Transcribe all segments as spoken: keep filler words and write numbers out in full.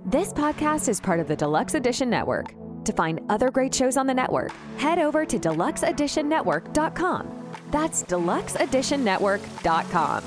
This podcast is part of the Deluxe Edition Network. To find other great shows on the network, head over to deluxe edition network dot com. That's deluxe edition network dot com.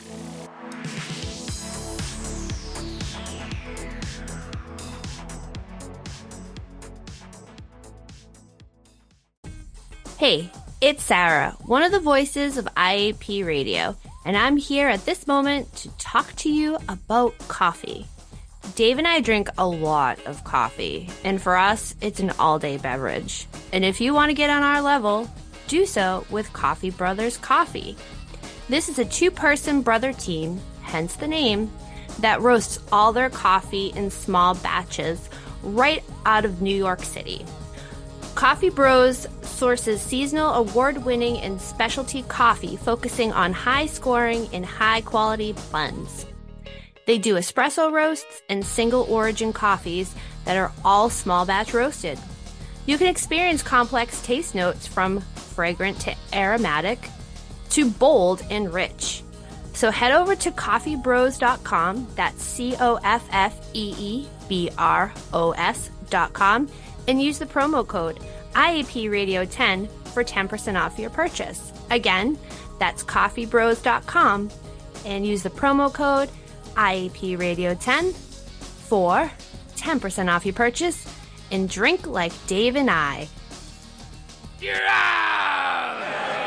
Hey, it's Sarah, one of the voices of I A P Radio, and I'm here at this moment to talk to you about coffee. Dave and I drink a lot of coffee, and for us, it's an all-day beverage. And if you want to get on our level, do so with Coffee Brothers Coffee. This is a two-person brother team, hence the name, that roasts all their coffee in small batches right out of New York City. Coffee Bros sources seasonal award-winning and specialty coffee focusing on high-scoring and high-quality blends. They do espresso roasts and single-origin coffees that are all small-batch roasted. You can experience complex taste notes from fragrant to aromatic to bold and rich. So head over to coffee bros dot com, that's C O F F E E B R O S dot com, and use the promo code I A P Radio ten for ten percent off your purchase. Again, that's coffee bros dot com and use the promo code I A P Radio ten for ten percent off your purchase and drink like Dave and I. You're out!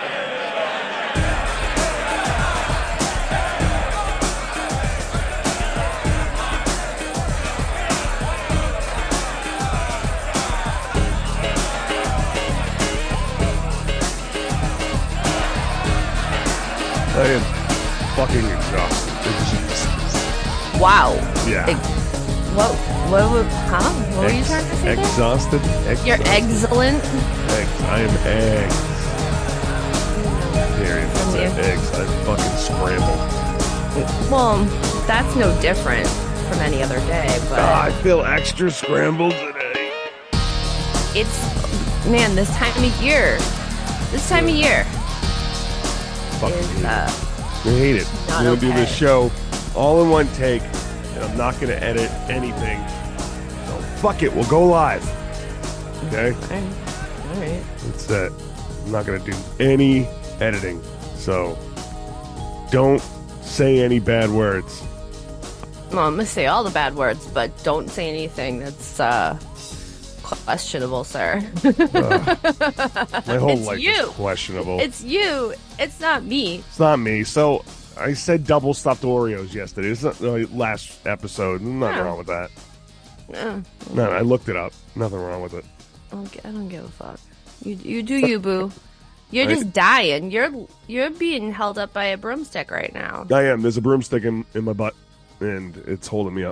I am fucking exhausted. Wow. Yeah. Ex- what, what, what, huh? What were you Ex- trying to say there? Exhausted? exhausted. You're excellent. Eggs. I am eggs. Period. That's Yeah. it. Eggs. I'm fucking scrambled. Well, that's no different from any other day, but Ah, I feel extra scrambled today. it's, man, this time of year, this time of year Fucking is, hate uh, it. I hate it. not I'm going to do okay. this show all in one take, and I'm not going to edit anything. So fuck it. We'll go live. Okay? all right. All right. That's it. I'm not going to do any editing. So don't say any bad words. Well, I'm going to say all the bad words, but don't say anything that's uh, questionable, sir. Ugh. My whole It's life you. is questionable. It's you. It's not me. It's not me. So I said double stuffed Oreos yesterday. It's not uh, last episode. Nothing Oh. wrong with that. Uh, No, I looked it up. Nothing wrong with it. I don't, gi- I don't give a fuck. You you do you, boo. You're I- just dying. You're you're being held up by a broomstick right now. I am. There's a broomstick in, in my butt, and it's holding me up.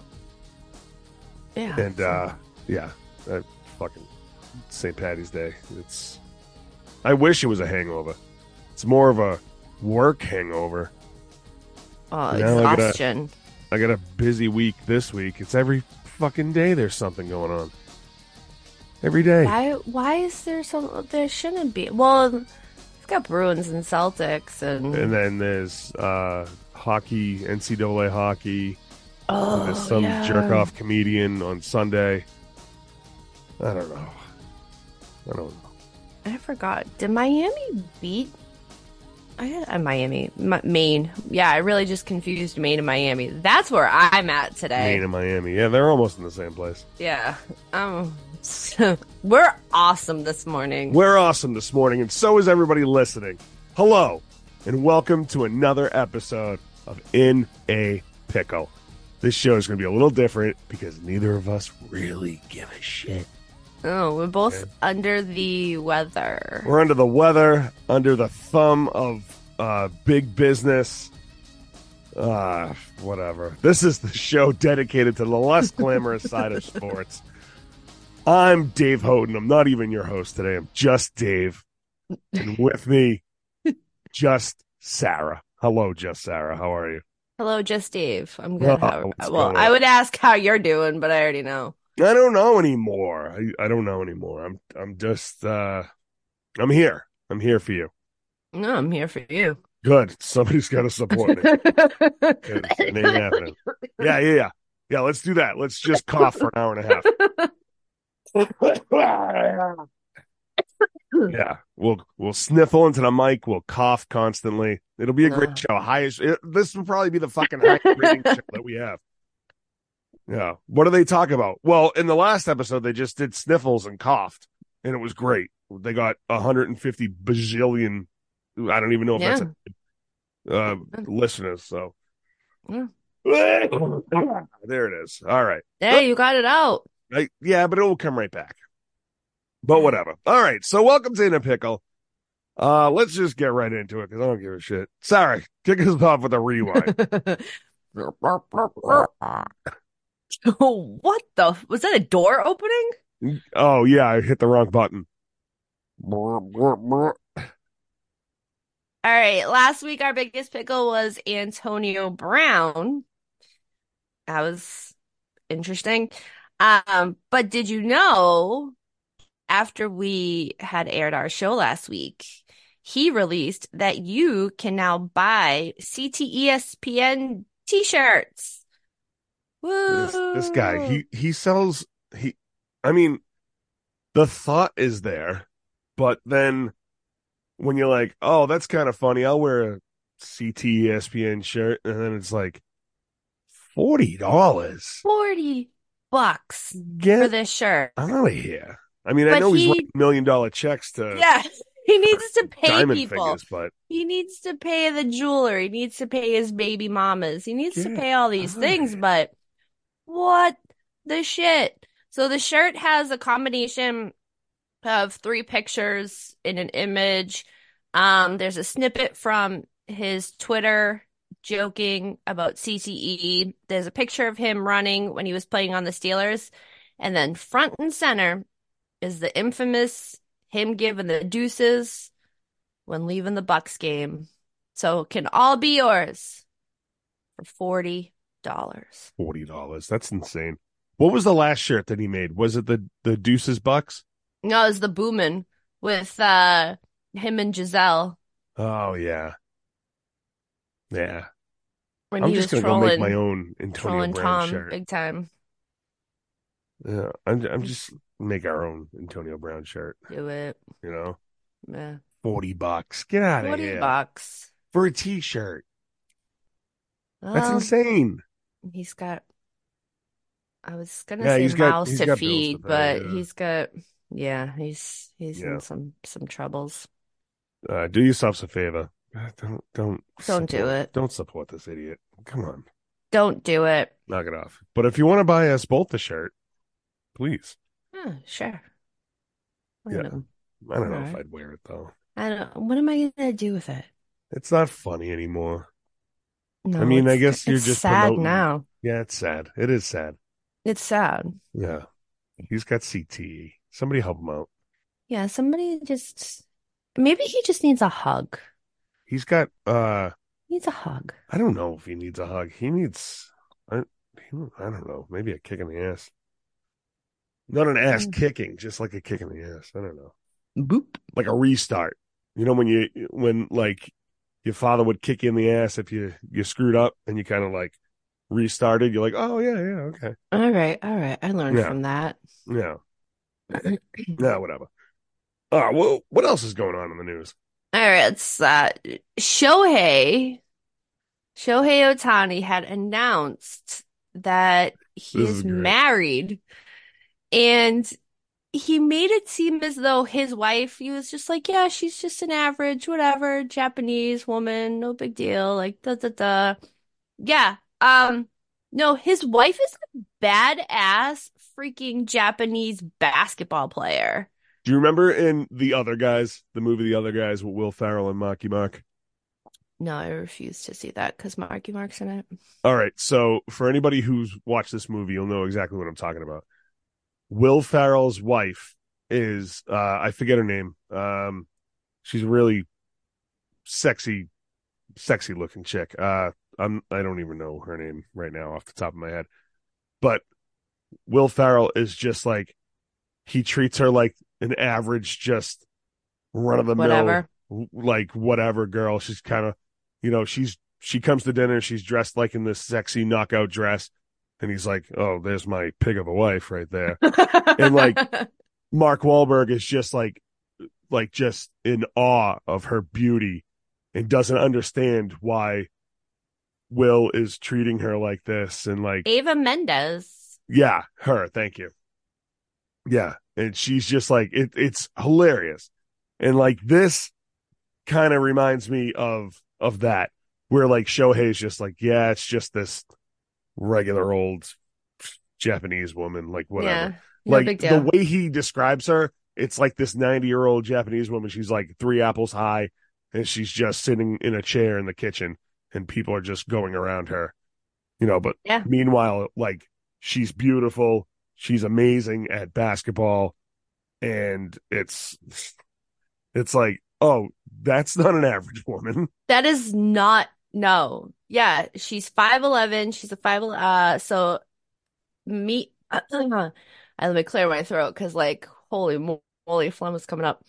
Yeah. And uh, yeah, I fucking Saint Patty's Day. It's. I wish it was a hangover. It's more of a work hangover. oh, now I gotta- exhaustion. I got a busy week this week. It's every fucking day there's something going on. Every day. Why why is there some? There shouldn't be. Well, we've got Bruins and Celtics, and, And then there's uh, hockey, N C double A hockey. oh, There's some yeah. jerk off comedian on Sunday. I don't know. I don't know. I forgot. Did Miami beat? I had uh, Miami, M- Maine. Yeah, I really just confused Maine and Miami. That's where I'm at today. Maine and Miami. Yeah, they're almost in the same place. Yeah. Um. We're awesome this morning. We're awesome this morning, and so is everybody listening. Hello, and welcome to another episode of In a Pickle. This show is going to be a little different because neither of us really give a shit. Oh, we're both Okay. under the weather. We're under the weather, under the thumb of uh, big business. Uh, whatever. This is the show dedicated to the less glamorous side of sports. I'm Dave Houghton. I'm not even your host today. I'm just Dave. And with me, just Sarah. Hello, just Sarah. How are you? Hello, just Dave. I'm good. Oh, How- what's well, going I on? would ask how you're doing, but I already know. I don't know anymore. I, I don't know anymore. I'm I'm just uh I'm here. I'm here for you. No, I'm here for you. Good. Somebody's got to support me. 'Cause it ain't happening. Yeah, yeah, yeah. Yeah, let's do that. Let's just cough for an hour and a half. Yeah, we'll we'll sniffle into the mic. We'll cough constantly. It'll be a great Ugh. show. Highest. It, this will probably be the fucking highest rating show that we have. Yeah. What do they talk about? Well, in the last episode, they just did sniffles and coughed, and it was great. They got one hundred fifty bajillion. I don't even know if Yeah. that's a, uh, listeners. So Yeah. there it is. All right. There, you got it out. I, yeah, but it will come right back. But whatever. All right. So welcome to In a Pickle. Uh, let's just get right into it because I don't give a shit. Sorry. Kick us off with a rewind. What the? Was that a door opening? Oh, yeah. I hit the wrong button. All right. Last week, our biggest pickle was Antonio Brown. That was interesting. Um, but did you know, after we had aired our show last week, he released that you can now buy C T E S P N t-shirts. Woo! This, this guy, he, he sells, he, I mean, the thought is there, but then when you're like, oh, that's kind of funny, I'll wear a C T E S P N shirt, and then it's like forty dollars. forty bucks for Get this shirt. out of here. I mean, I But know he's he- writing million dollar checks to Yeah, he needs to pay diamond people. fingers, but He needs to pay the jeweler. He needs to pay his baby mamas. He needs to Get pay all these out of things, here. but what the shit? So the shirt has a combination of three pictures in an image. Um, there's a snippet from his Twitter joking about C T E. There's a picture of him running when he was playing on the Steelers. And then front and center is the infamous him giving the deuces when leaving the Bucks game. So it can all be yours for forty dollars. forty dollars. That's insane. What was the last shirt that he made? Was it the, the Deuces Bucks? No, it was the Boomin' with uh him and Giselle Oh, yeah. Yeah. when I'm he just was going to go make trolling my own Antonio trolling Brown Tom shirt. big time. Yeah, I'm, I'm just make our own Antonio Brown shirt, Do it. you know? Yeah. forty bucks. Get out of forty here. bucks. For a t-shirt. That's Well, insane. he's got I was gonna Yeah, say he's got- mouths he's to got bills to feed, pay, but yeah. he's got yeah, he's he's Yeah. in some some troubles. Uh, do yourselves a favor. Uh, Don't don't Don't do support- it. Don't support this idiot. Come on, Don't do it. knock it off. But if you want to buy us both the shirt, please. Huh, sure. I Yeah. don't know. I don't know if Alright. I'd wear it though. I don't what am I gonna do with it? It's not funny anymore. No, I mean, I it's- guess you're it's just sad promoting- now. Yeah, it's sad. It is sad. It's sad. Yeah, he's got C T E. Somebody help him out. Yeah, somebody just maybe he just needs a hug. He's got. uh He needs a hug. I don't know if he needs a hug. He needs. I, he, I don't know. Maybe a kick in the ass. Not an ass Mm. kicking, just like a kick in the ass. I don't know. Boop. Like a restart. You know when you when like your father would kick you in the ass if you you screwed up and you kind of like restarted. You're like, oh yeah, yeah, okay, All right, all right. I learned Yeah. from that. yeah, yeah, whatever. All right, well, what else is going on in the news? All right, it's uh Shohei Shohei Ohtani had announced that he This is is great. married, and he made it seem as though his wife, he was just like, yeah, she's just an average, whatever, Japanese woman, no big deal, like da da da. Yeah, um, no, his wife is a badass freaking Japanese basketball player. Do you remember in The Other Guys, the movie The Other Guys with Will Ferrell and Marky Mark? No, I refuse to see that because Marky Mark's in it. All right, so for anybody who's watched this movie, you'll know exactly what I'm talking about. Will Ferrell's wife is uh I forget her name. Um she's a really sexy sexy looking chick. Uh I'm I don't even know her name right now off the top of my head. But Will Ferrell is just like he treats her like an average just run of the mill Whatever. like whatever girl. She's kind of, you know, she's she comes to dinner, she's dressed like in this sexy knockout dress. And he's like, oh, there's my pig of a wife right there. And like Mark Wahlberg is just like, like just in awe of her beauty and doesn't understand why Will is treating her like this. And like Ava Mendes. Yeah, her. Thank you. Yeah. And she's just like, it, it's hilarious. And like this kind of reminds me of, of that, where like Shohei's just like, yeah, it's just this regular old Japanese woman, like whatever. Yeah, no like big deal. The way he describes her, it's like this ninety year old Japanese woman. She's like three apples high and she's just sitting in a chair in the kitchen and people are just going around her, you know, but yeah. Meanwhile, like she's beautiful. She's amazing at basketball. And it's, it's like, oh, that's not an average woman. That is not, no. Yeah, she's five eleven. She's a five, uh, so me, uh, I let me clear my throat because, like, holy moly, phlegm is coming up.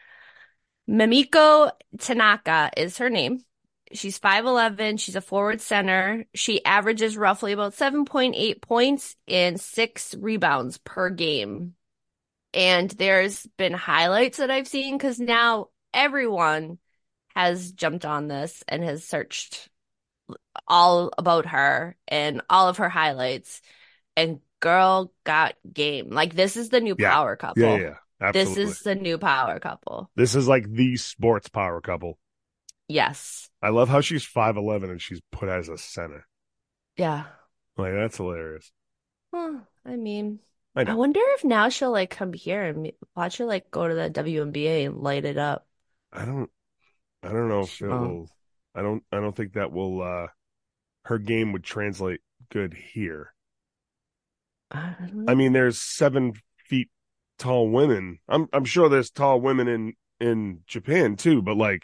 Mimiko Tanaka is her name. She's five eleven. She's a forward center. She averages roughly about seven point eight points and six rebounds per game. And there's been highlights that I've seen because now everyone has jumped on this and has searched all about her and all of her highlights. And girl got game. Like, this is the new Yeah. power couple. Yeah, yeah, absolutely. This is the new power couple. This is like the sports power couple. Yes. I love how she's five eleven and she's put as a center. Yeah. Like, that's hilarious. Well, I mean, I I, know. wonder if now she'll like come here and watch her like go to the W N B A and light it up. I don't I don't know if it Oh. will I don't I don't think that will uh her game would translate good here. I don't know. I mean, there's seven feet tall women. I'm I'm sure there's tall women in in Japan too, but like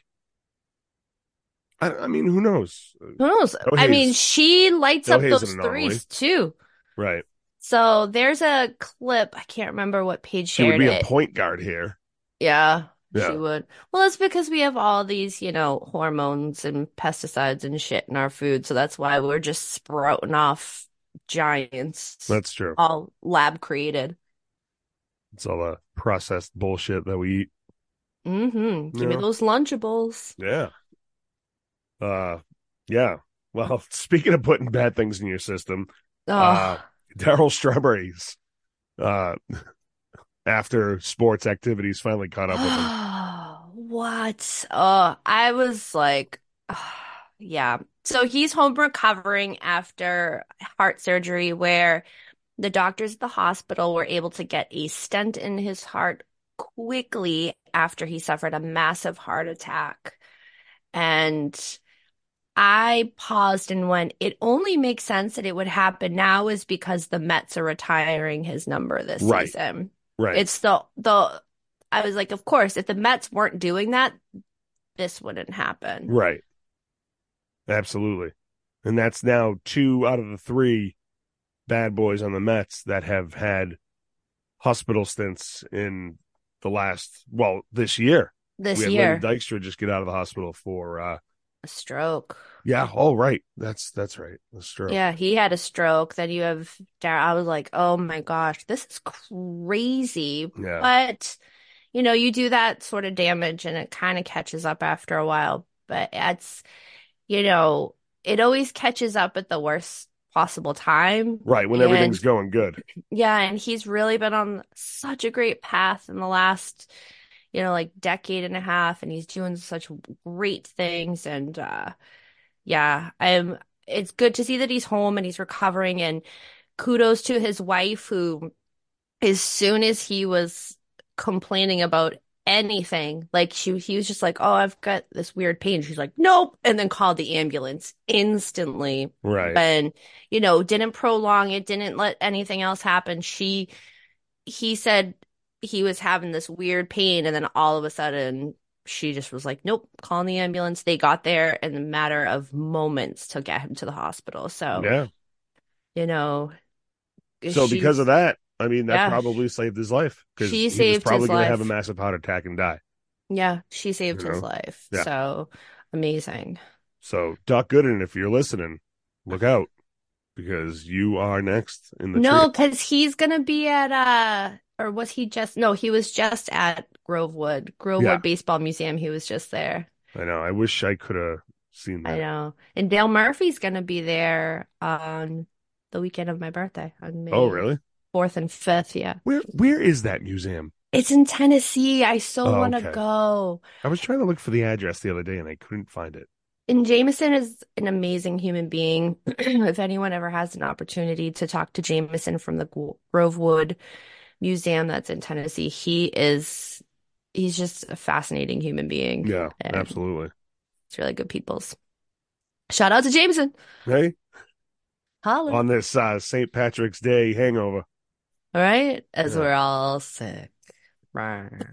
I I mean, who knows? Who knows? I mean, Shohei's- she lights up Shohei's those an anomaly. threes too. Right. So there's a clip. I can't remember what page She would shared be it. a point guard here. Yeah, Yeah. she would. Well, it's because we have all these, you know, hormones and pesticides and shit in our food. So that's why we're just sprouting off giants, That's true. all lab created. It's all the processed bullshit that we eat. Mm-hmm. Give me Yeah. those Lunchables. Yeah. Uh, yeah. Well, speaking of putting bad things in your system, Oh, uh, Daryl Strawberry's uh, after sports activities finally caught up with him. what? Oh, I was like, yeah. So he's home recovering after heart surgery where the doctors at the hospital were able to get a stent in his heart quickly after he suffered a massive heart attack. And I paused and went, it only makes sense that it would happen now is because the Mets are retiring his number this Right. season. Right. It's the the I was like, of course, if the Mets weren't doing that, this wouldn't happen. Right. Absolutely. And that's now two out of the three bad boys on the Mets that have had hospital stints in the last, well, this year. This we had year, Lenny Dykstra just get out of the hospital for, uh, a stroke. yeah. Oh, right. That's, that's right. The stroke. Yeah, he had a stroke. Then you have Dar I was like, oh my gosh, this is crazy. Yeah. But, you know, you do that sort of damage and it kind of catches up after a while. But it's, you know, it always catches up at the worst possible time. Right. When And everything's going good. yeah, and he's really been on such a great path in the last, you know, like decade and a half, and he's doing such great things. And uh yeah, I'm it's good to see that he's home and he's recovering, and kudos to his wife who, as soon as he was complaining about anything, like she he was just like, oh, I've got this weird pain. She's like, nope, and then called the ambulance instantly. Right. And, you know, didn't prolong it, didn't let anything else happen. She he said he was having this weird pain, and then all of a sudden she just was like, nope, calling the ambulance. They got there in a matter of moments to get him to the hospital. So, Yeah. you know, So because she's- of that, I mean, that Yeah. probably saved his life because She he was saved probably his going to have a life. massive heart attack and die. yeah, she saved You his know? life. Yeah. So amazing. So Doc Gooden, if you're listening, look out. because you are next in the No, tree. because he's gonna be at uh or was he just no, he was just at Grovewood, Yeah, Grovewood Baseball Museum. He was just there. I know. I wish I could have seen I that. know. And Dale Murphy's gonna be there on the weekend of my birthday on Oh, May really? fourth and fifth. Yeah. Where where is that museum? It's in Tennessee. I so Oh, want to okay. go. I was trying to look for the address the other day and I couldn't find it. And Jameson is an amazing human being. If anyone ever has an opportunity to talk to Jameson from the Gro- Grovewood Museum that's in Tennessee, he is he's just a fascinating human being. Yeah, And absolutely. it's really good people's. Shout out to Jameson. Hey, Holler. on this uh, Saint Patrick's Day hangover. All right. As Yeah. we're all sick. Rawr.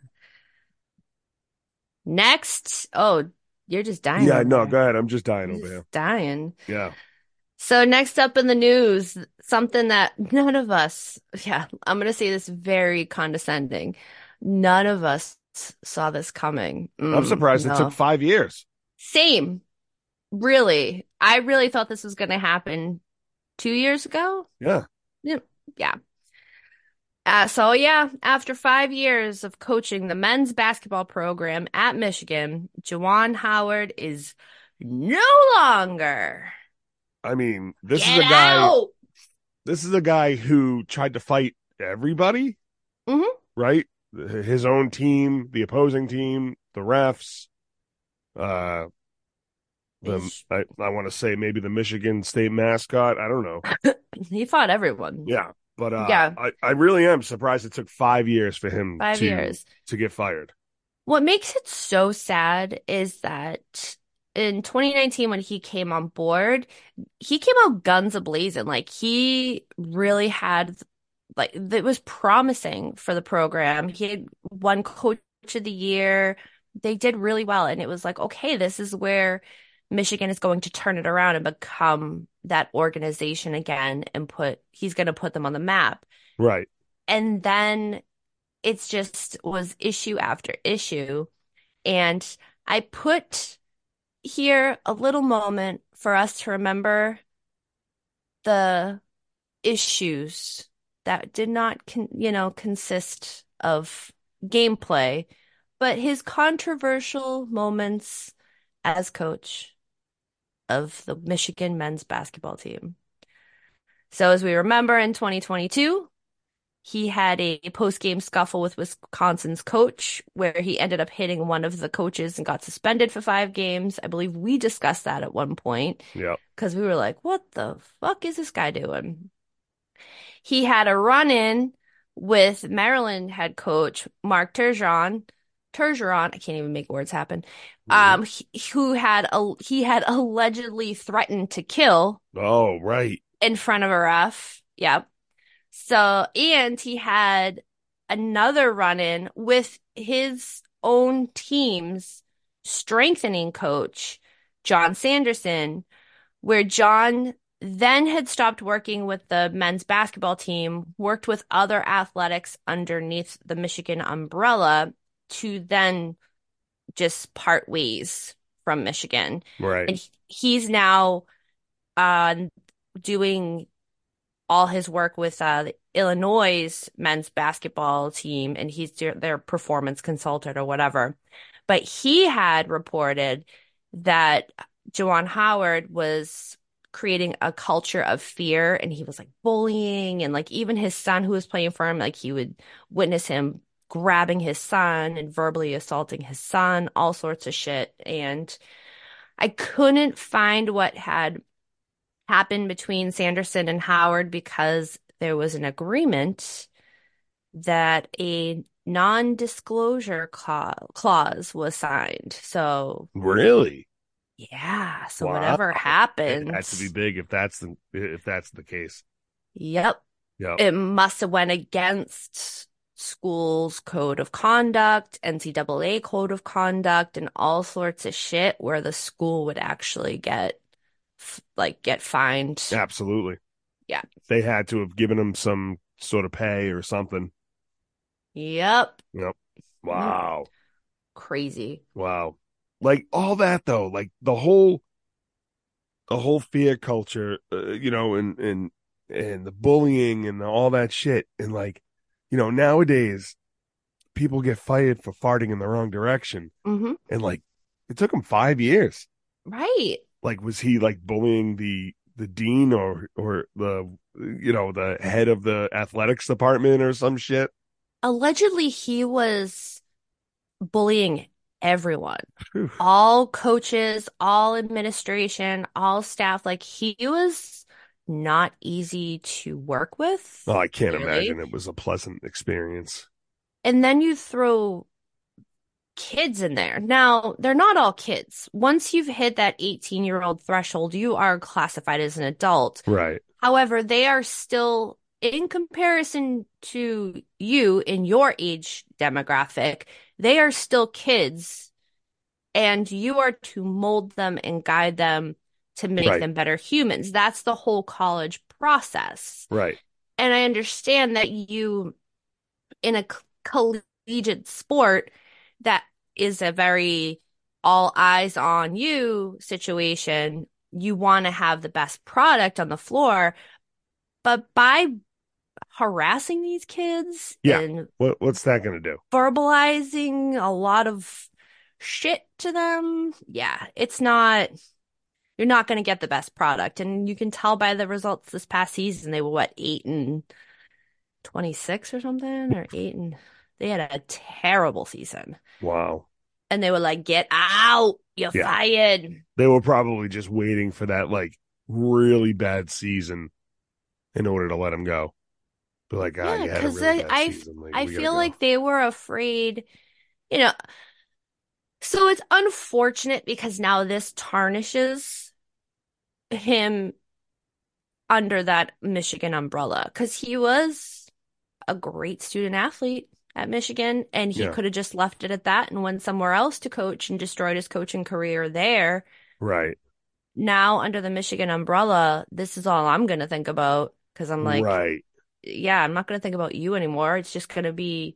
Next. Oh, you're just dying Yeah, over no, there. go ahead. I'm just dying You're over here. just dying. Yeah. So next up in the news, something that none of us, yeah, I'm going to say this very condescending. None of us saw this coming. I'm Mm, surprised it no. took five years. Same. Really. I really thought this was going to happen two years ago. Yeah. Yeah. Yeah. Uh, so yeah, after five years of coaching the men's basketball program at Michigan, Juwan Howard is no longer. I mean, this is Get a guy out! this is a guy who tried to fight everybody, Mhm. right? His own team, the opposing team, the refs, uh the He's- I, I want to say maybe the Michigan State mascot. I don't know. He fought everyone. Yeah. But uh Yeah. I, I really am surprised it took five years for him Five to years. to get fired. What makes it so sad is that in twenty nineteen, when he came on board, he came out guns a-blazing. Like he really had, like, it was promising for the program. He had won Coach of the Year. They did really well. And it was like, okay, this is where Michigan is going to turn it around and become that organization again and put, he's going to put them on the map. Right. And then it's just was issue after issue. And I put here a little moment for us to remember the issues that did not, con you know, consist of gameplay, but his controversial moments as coach of the Michigan men's basketball team. So as we remember in twenty twenty-two, he had a post-game scuffle with Wisconsin's coach where he ended up hitting one of the coaches and got suspended for five games. I believe we discussed that at one point Yeah. because we were like, what the fuck is this guy doing? He had a run-in with Maryland head coach Mark Turgeon. Turgeon, I can't even make words happen. Um, he, who had a, he had allegedly threatened to kill Oh, right. in front of a ref. Yep. So, and he had another run-in with his own team's strengthening coach, John Sanderson, where John then had stopped working with the men's basketball team, worked with other athletics underneath the Michigan umbrella to then just part ways from Michigan. Right. And he's now uh, doing all his work with uh, the Illinois men's basketball team, and he's their, their performance consultant or whatever. But he had reported that Juwan Howard was creating a culture of fear, and he was like bullying, and like even his son who was playing for him, like he would witness him grabbing his son and verbally assaulting his son, all sorts of shit. And I couldn't find what had happened between Sanderson and Howard because there was an agreement that a non-disclosure cla- clause was signed. So, Really? yeah, so Wow. whatever It happens, had to be big if that's the if that's the case. yep, Yeah. it must have went against school's code of conduct, N C double A code of conduct, and all sorts of shit where the school would actually get like get fined. Absolutely. Yeah. They had to have given him some sort of pay or something. Yep. Yep. Wow. Crazy. Wow. Like all that though, like the whole the whole fear culture, uh, you know, and and and the bullying and all that shit, and like, you know, nowadays people get fired for farting in the wrong direction, Mm-hmm. and like it took him five years. Right. Like, was he like bullying the the dean or or the you know the head of the athletics department or some shit? Allegedly, he was bullying everyone, Whew. all coaches, all administration, all staff. Like he was not easy to work with, Oh, I can't clearly. imagine it was a pleasant experience. And then you throw kids in there. Now, they're not all kids. Once you've hit that eighteen-year-old threshold, you are classified as an adult. Right. However, they are still, in comparison to you in your age demographic, they are still kids, and you are to mold them and guide them to make Right. them better humans. That's the whole college process. Right. And I understand that you, in a collegiate sport, that is a very all eyes on you situation. You want to have the best product on the floor, but by harassing these kids Yeah. and What what's that going to do? verbalizing a lot of shit to them, yeah, it's not, you're not going to get the best product. And you can tell by the results this past season, they were what, eight and twenty-six or something, or eight and they had a terrible season. Wow. And they were like, get out, you're Yeah. fired. They were probably just waiting for that like really bad season in order to let him go. Be like, ah, Yeah, you had a because really I, bad I, season. Like, I we gotta feel go. like they were afraid, you know. So it's unfortunate because now this tarnishes him under that Michigan umbrella because he was a great student athlete at Michigan, and he Yeah. could have just left it at that and went somewhere else to coach and destroyed his coaching career there. Right. Now, under the Michigan umbrella, this is all I'm going to think about because I'm like, Right. yeah, I'm not going to think about you anymore. It's just going to be,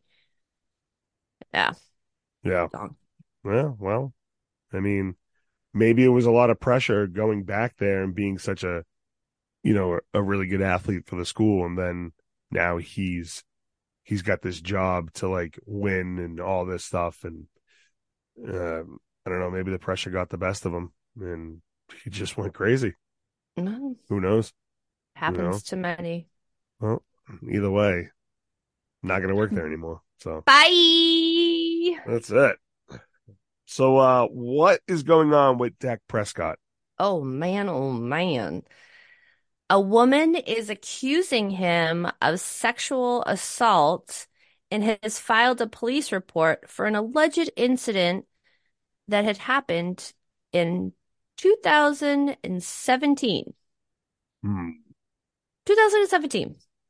yeah, Yeah. gone. Yeah. Well, I mean, maybe it was a lot of pressure going back there and being such a, you know, a, a really good athlete for the school, and then now he's he's got this job to like win and all this stuff, and uh, I don't know, maybe the pressure got the best of him, and he just went crazy. No, Who knows? happens You know? to many. Well, either way, not going to work there anymore. So Bye. that's it. So, uh, what is going on with Dak Prescott? Oh man, oh man. A woman is accusing him of sexual assault and has filed a police report for an alleged incident that had happened in two thousand seventeen. Hmm. two thousand seventeen.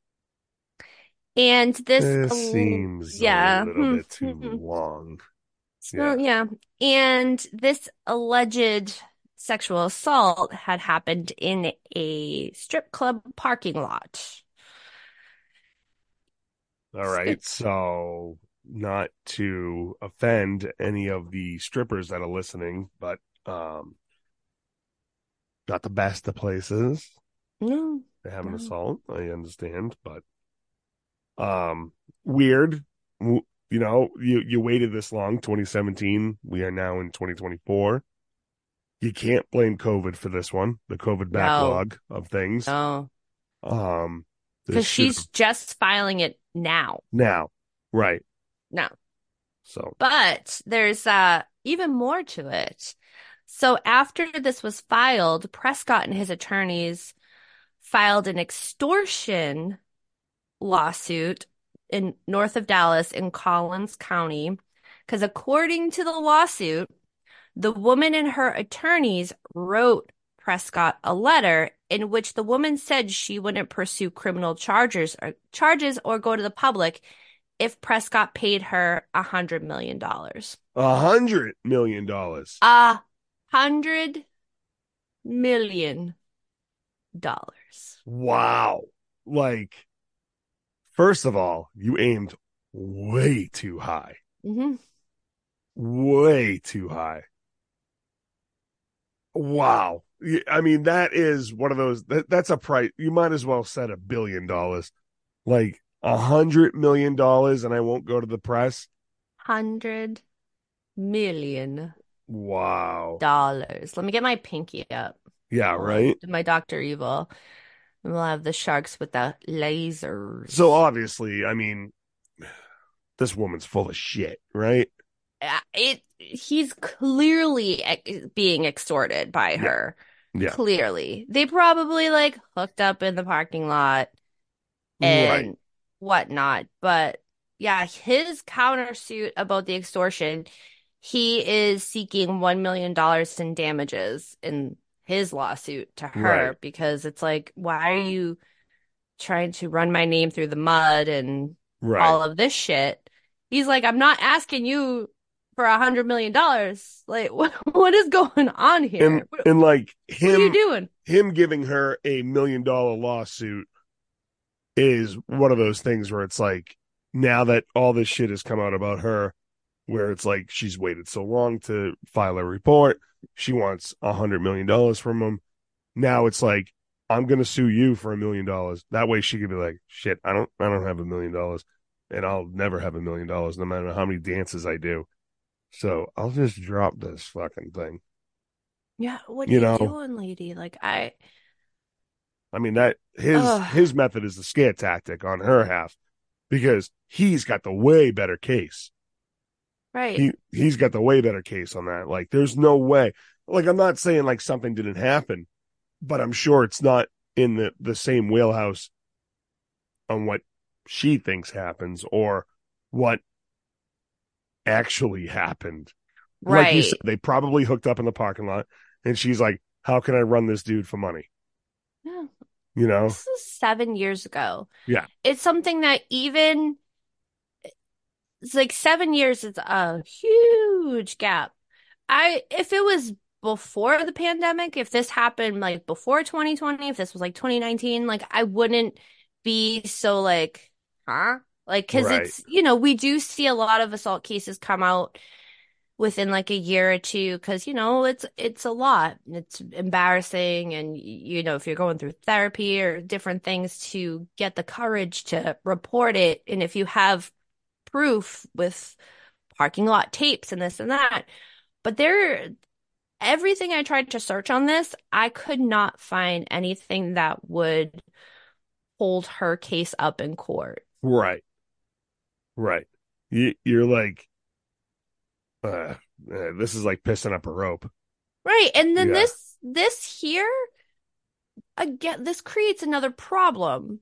And this, This al- seems yeah, a little hmm, bit too hmm. long. So, yeah. And this alleged sexual assault had happened in a strip club parking lot. All right. So, not to offend any of the strippers that are listening, but um, not the best of places No, to have an no. assault. I understand, but um, weird. W- You know, you you waited this long, twenty seventeen. We are now in twenty twenty-four. You can't blame COVID for this one, the COVID No. backlog of things. No. Um, this Because should she's just filing it now. now, right? No. So, But there's uh even more to it. So after this was filed, Prescott and his attorneys filed an extortion lawsuit in north of Dallas in Collins County. Because according to the lawsuit, the woman and her attorneys wrote Prescott a letter in which the woman said she wouldn't pursue criminal charges or charges or go to the public if Prescott paid her a hundred million dollars. a hundred million dollars. A hundred million dollars. Wow! Like, first of all, you aimed way too high, Mm-hmm. way too high. Wow! y- I mean, that is one of those. That, that's a price. You might as well set a billion dollars, like a hundred million dollars, and I won't go to the press. Hundred million Wow. dollars. Let me get my pinky up. Yeah. Hold on. Right. My Doctor Evil. And we'll have the sharks with the So lasers. obviously, I mean, this woman's full of shit, right? Uh, It he's clearly ex being extorted by Yeah. her. Yeah. Clearly. They probably like hooked up in the parking lot Right. and whatnot. But yeah, his countersuit about the extortion, he is seeking one million dollars in damages in his lawsuit to Right. her because it's like, why are you trying to run my name through the mud and Right. all of this shit? He's like, I'm not asking you for a hundred million dollars. Like, what, what is going on here? And What, and like what are you him doing? him giving her a million dollar lawsuit is one of those things where it's like now that all this shit has come out about her, where it's like she's waited so long to file a report, she wants a hundred million dollars from him. Now it's like I'm gonna sue you for a million dollars. That way she could be like, shit, I don't I don't have a million dollars, and I'll never have a million dollars no matter how many dances I do. So I'll just drop this fucking thing. Yeah, what are You you know, doing, lady? Like, I, I mean that his ugh, his method is the scare tactic on her half because he's got the way better case. right. He he's got the way better case on that. Like there's no way. Like I'm not saying like something didn't happen, but I'm sure it's not in the the same wheelhouse on what she thinks happens or what actually happened. Like you said, Right. they probably hooked up in the parking lot, and she's like, "How can I run this dude for money?" Yeah. You know? This is seven years ago. Yeah. It's something that even, it's like seven years is a huge gap. I, if it was before the pandemic, if this happened like before twenty twenty, if this was like twenty nineteen, like I wouldn't be so like, huh? Like, cause Right. it's, you know, we do see a lot of assault cases come out within like a year or two because you know it's it's a lot, it's embarrassing, and you know if you're going through therapy or different things to get the courage to report it, and if you have proof with parking lot tapes and this and that, but there, everything I tried to search on this, I could not find anything that would hold her case up in court. Right. Right. You, you're like, uh, uh, this is like pissing up a rope. Right, and then Yeah. this this here again, this creates another problem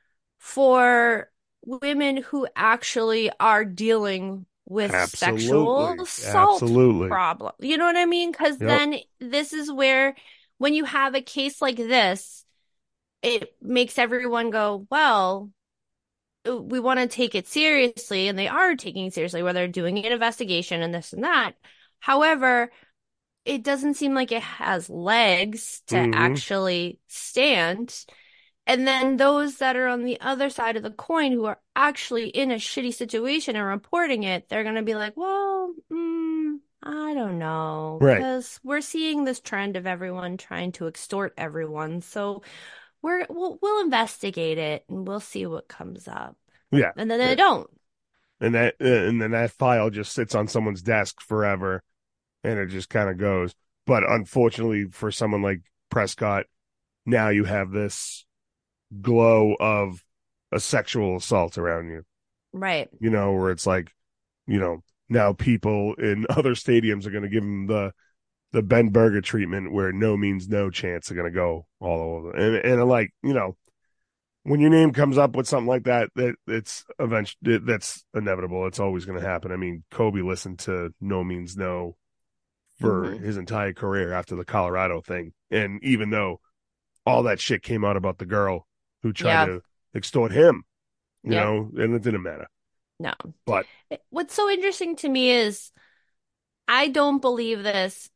for women who actually are dealing with sexual Absolutely. assault Absolutely. problem. You know what I mean? Because Yep. then this is where, when you have a case like this, it makes everyone go, well, we want to take it seriously, and they are taking it seriously, where they're doing an investigation and this and that. However, it doesn't seem like it has legs to hmm actually stand. And then those that are on the other side of the coin who are actually in a shitty situation and reporting it, they're going to be like, well, mm, I don't know, Right. because we're seeing this trend of everyone trying to extort everyone. So we're we'll, we'll investigate it and we'll see what comes up. Yeah. And then they don't. And that uh, and then that file just sits on someone's desk forever, and it just kind of goes. But unfortunately for someone like Prescott, now you have this glow of a sexual assault around you, Right. you know, where it's like, you know, now people in other stadiums are going to give him the the Ben Berger treatment where no means no chance are going to go all over. And and like, you know, when your name comes up with something like that, that it's eventually that's inevitable. It's always going to happen. I mean, Kobe listened to No Means No for hmm his entire career after the Colorado thing, and even though all that shit came out about the girl who tried Yeah. to extort him, you Yeah. know, and it didn't matter. No. But What's so interesting to me is I don't believe this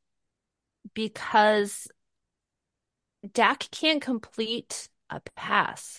because Dak can't complete a pass.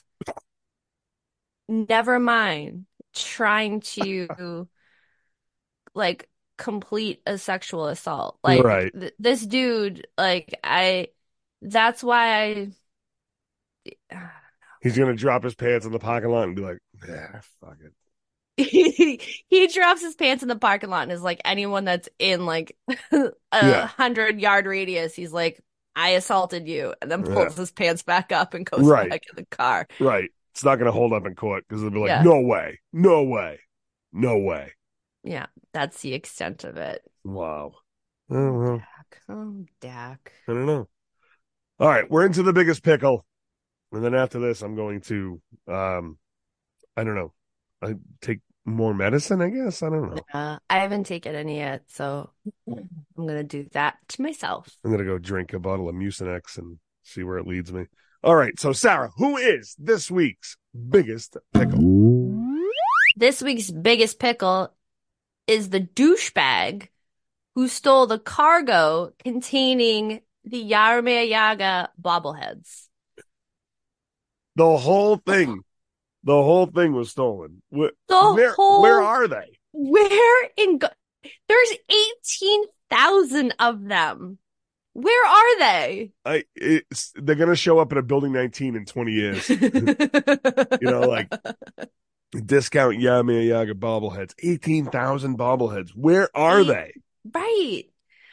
Never mind trying to like complete a sexual assault. Like right, th this dude, like I That's why I He's gonna drop his pants in the parking lot and be like, "Yeah, fuck it." he, he drops his pants in the parking lot and is like anyone that's in like a Yeah, hundred yard radius, he's like, I assaulted you, and then yeah, pulls his pants back up and goes right, back in the car. right. It's not gonna hold up in court because they'll be like, Yeah. "No way, no way, no way." Yeah, that's the extent of it. Wow. Oh, well, Dak. Oh, Dak. I don't know. All right, we're into the biggest pickle, and then after this, I'm going to, um, I don't know, I take more medicine. I guess I don't know. Uh, I haven't taken any yet, so I'm gonna do that to myself. I'm gonna go drink a bottle of Mucinex and see where it leads me. All right, so Sarah, who is this week's biggest pickle? This week's biggest pickle is the douchebag who stole the cargo containing the Yarmir Yaga bobbleheads. The whole thing, the whole thing was stolen. Where, The where, whole where are they? Where in go- there's eighteen thousand of them. Where are they? I it's, they're gonna show up at a building nineteen in twenty years. You know, like discount Yami Yaga bobbleheads, eighteen thousand bobbleheads. Where are Eight- they? Right.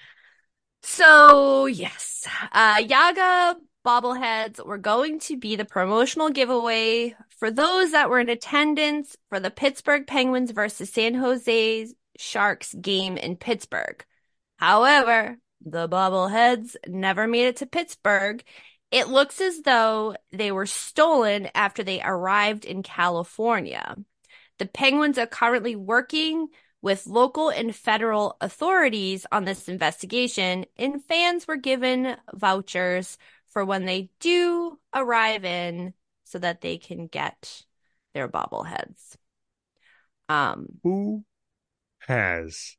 So, yes, uh, Yaga bobbleheads were going to be the promotional giveaway for those that were in attendance for the Pittsburgh Penguins versus San Jose Sharks game in Pittsburgh. However, the bobbleheads never made it to Pittsburgh. It looks as though they were stolen after they arrived in California. The Penguins are currently working with local and federal authorities on this investigation, and fans were given vouchers for when they do arrive in so that they can get their bobbleheads. Um, Who has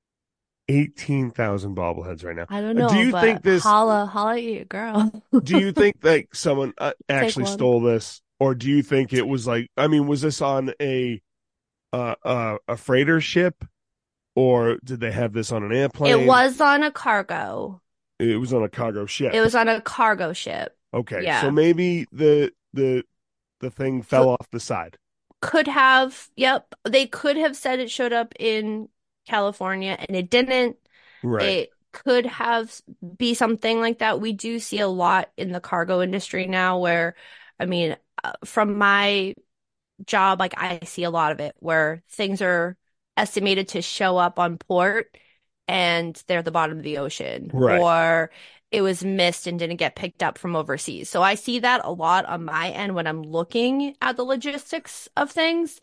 eighteen thousand bobbleheads right now? I don't know. Do you but think this? Holla, holla at you, girl. Do you think like someone uh, actually one. stole this, or do you think it was like? I mean, was this on a uh, uh, a freighter ship, or did they have this on an airplane? It was on a cargo. It was on a cargo ship. It was on a cargo ship. Okay, Yeah. so maybe the the the thing fell off the side. Could have, yep. They could have said it showed up in California and it didn't. Right. It could have be something like that. We do see a lot in the cargo industry now where, I mean, uh, from my job, like I see a lot of it where things are estimated to show up on port and they're at the bottom of the ocean, Right. or it was missed and didn't get picked up from overseas. So I see that a lot on my end when I'm looking at the logistics of things.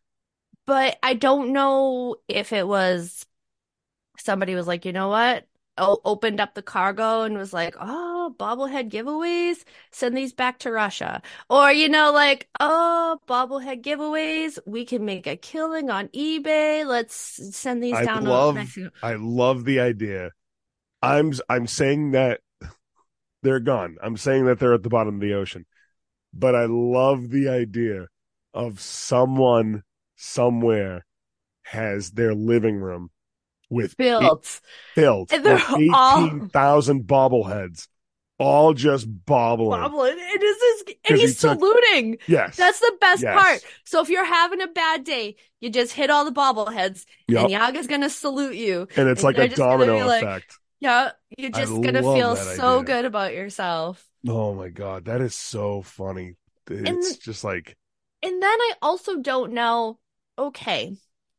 But I don't know if it was somebody was like, you know what? O- opened up the cargo and was like, oh, bobblehead giveaways, send these back to Russia. Or, you know, like, oh, bobblehead giveaways, we can make a killing on eBay. Let's send these I down love, to Mexico. I love the idea. I'm I'm saying that they're gone. I'm saying that they're at the bottom of the ocean. But I love the idea of someone somewhere has their living room with Built. eight, filled And they're with all- eighteen thousand bobbleheads, all just bobbling. Bobblehead. And, this is, and 'Cause he he's took- saluting. Yes. That's the best Yes. part. So if you're having a bad day, you just hit all the bobbleheads Yep. and Yaga's going to salute you. And it's and like they're a just gonna domino be like, effect. yeah, you're I just going to love feel that so idea. good about yourself. Oh my God. That is so funny. It's just like, And then I also don't know, okay,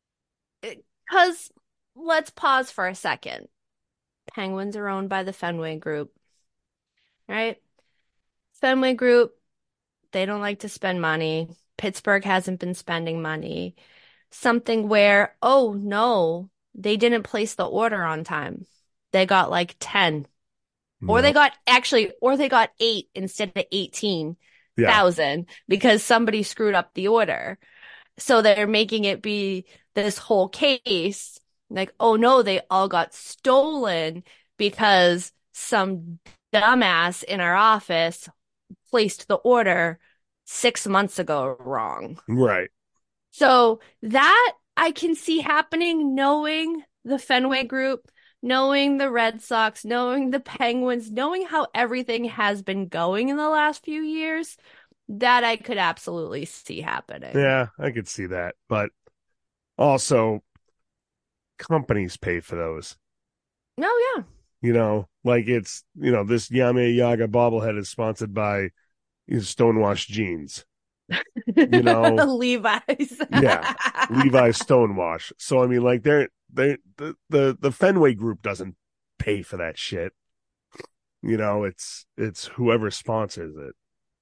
because let's pause for a second. Penguins are owned by the Fenway Group, right? Fenway Group, they don't like to spend money. Pittsburgh hasn't been spending money. Something where, oh no, they didn't place the order on time. They got like ten. Or they got actually, or they got eight instead of eighteen thousand because somebody screwed up the order. So they're making it be this whole case like, oh no, they all got stolen because some dumbass in our office placed the order six months ago wrong. right. So that I can see happening knowing the Fenway Group. knowing the Red Sox, knowing the Penguins, knowing how everything has been going in the last few years, that I could absolutely see happening. Yeah, I could see that. But also, companies pay for those. Oh, yeah. You know, like it's, you know, this Yame Yaga bobblehead is sponsored by Stonewash Jeans. You know, Levi's. Yeah, Levi's Stonewash. So I mean, like they're they the, the the Fenway Group doesn't pay for that shit. You know, it's it's whoever sponsors it.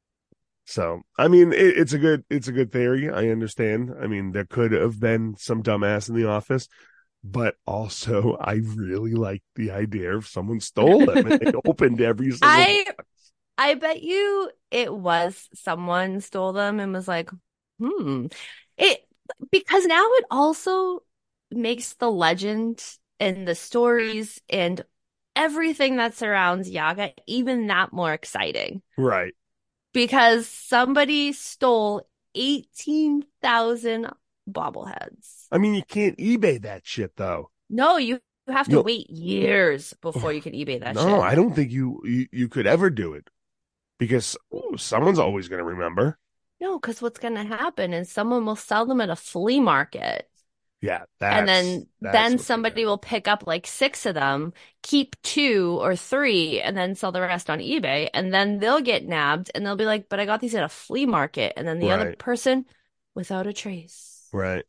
So I mean, it, it's a good it's a good theory. I understand. I mean, there could have been some dumbass in the office, but also I really like the idea of someone stole them and they opened every single. I I bet you it was someone stole them and was like, hmm. It because now it also makes the legend and the stories and everything that surrounds Yaga even that more exciting. Right. Because somebody stole eighteen thousand bobbleheads. I mean, you can't eBay that shit though. No, you have to You'll... wait years before you can eBay that no, shit. No, I don't think you, you you could ever do it because someone's always going to remember. No, because what's going to happen is someone will sell them at a flea market. Yeah, that's, and then then somebody will pick up like six of them, keep two or three, and then sell the rest on eBay. And then they'll get nabbed, and they'll be like, "But I got these at a flea market." And then the right. other person, without a trace. Right.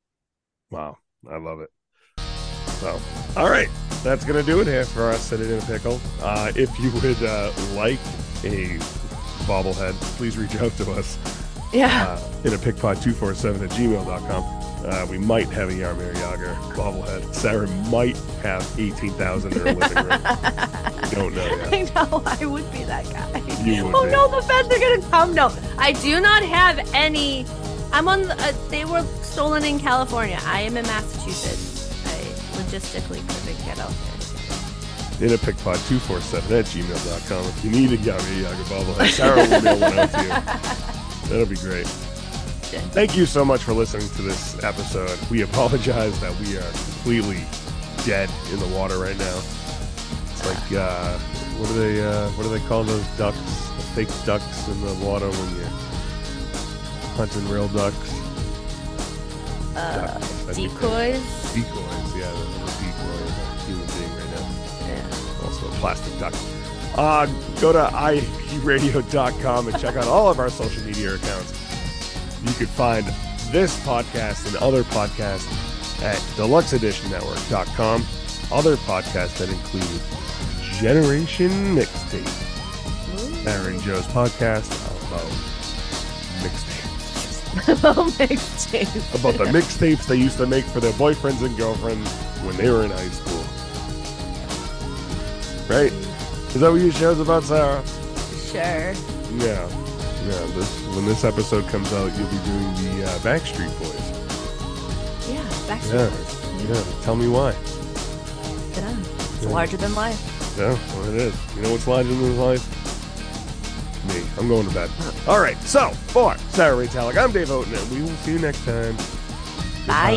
Wow, I love it. So, all right, that's gonna do it here for us sitting in a pickle. Uh, if you would uh, like a bobblehead, please reach out to us. Yeah. Uh, in a pickpot two four seven at gmail dot com. Uh, we might have a Jaromir Jagr bobblehead. Sarah might have eighteen thousand in her living room. Don't know yet. I know, I would be that guy. You would oh be. no, the feds are going to come. No, I do not have any. I'm on, the, uh, they were stolen in California. I am in Massachusetts. I logistically couldn't get out there. In a pickpot two four seven at gmail dot com. If you need a Jaromir Jagr bobblehead, Sarah will mail one out to you. That'll be great. Thank you so much for listening to this episode. We apologize that we are completely dead in the water right now. It's like, uh, what do they, uh, what do they call those ducks? The fake ducks in the water when you're hunting real ducks? Uh, ducks, decoys? Decoys, yeah. The, the decoy is a human being right now. Yeah. Also a plastic duck. Uh, go to I A P radio dot com and check out all of our social media accounts. You can find this podcast and other podcasts at deluxe edition network dot com. Other podcasts that include Generation Mixtape, Aaron Joe's podcast about mixtapes. About mixtapes. About the mixtapes they used to make for their boyfriends and girlfriends when they were in high school. Right? Is that what your show's about, Sarah? Sure. Yeah. Yeah. This when this episode comes out, you'll be doing the uh, Backstreet Boys. Yeah, Backstreet Yeah. Boys. Yeah. Tell me why. Yeah. It's Yeah. larger than life. Yeah, well, it is. You know what's larger than life? Me. I'm going to bed. All right. So, for Sarah Ray Talick, I'm Dave Oten, and we will see you next time. Bye.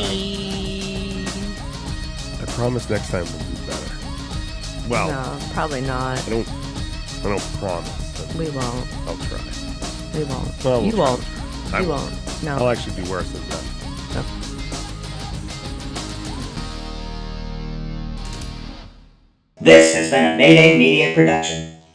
I promise next time we'll do better. Well, no, probably not. I don't. I don't promise. We won't. I'll try. We won't. Well, we'll you try. won't. I you won't. won't. No. I'll actually do worse than that. No. This has been a Mayday Media production.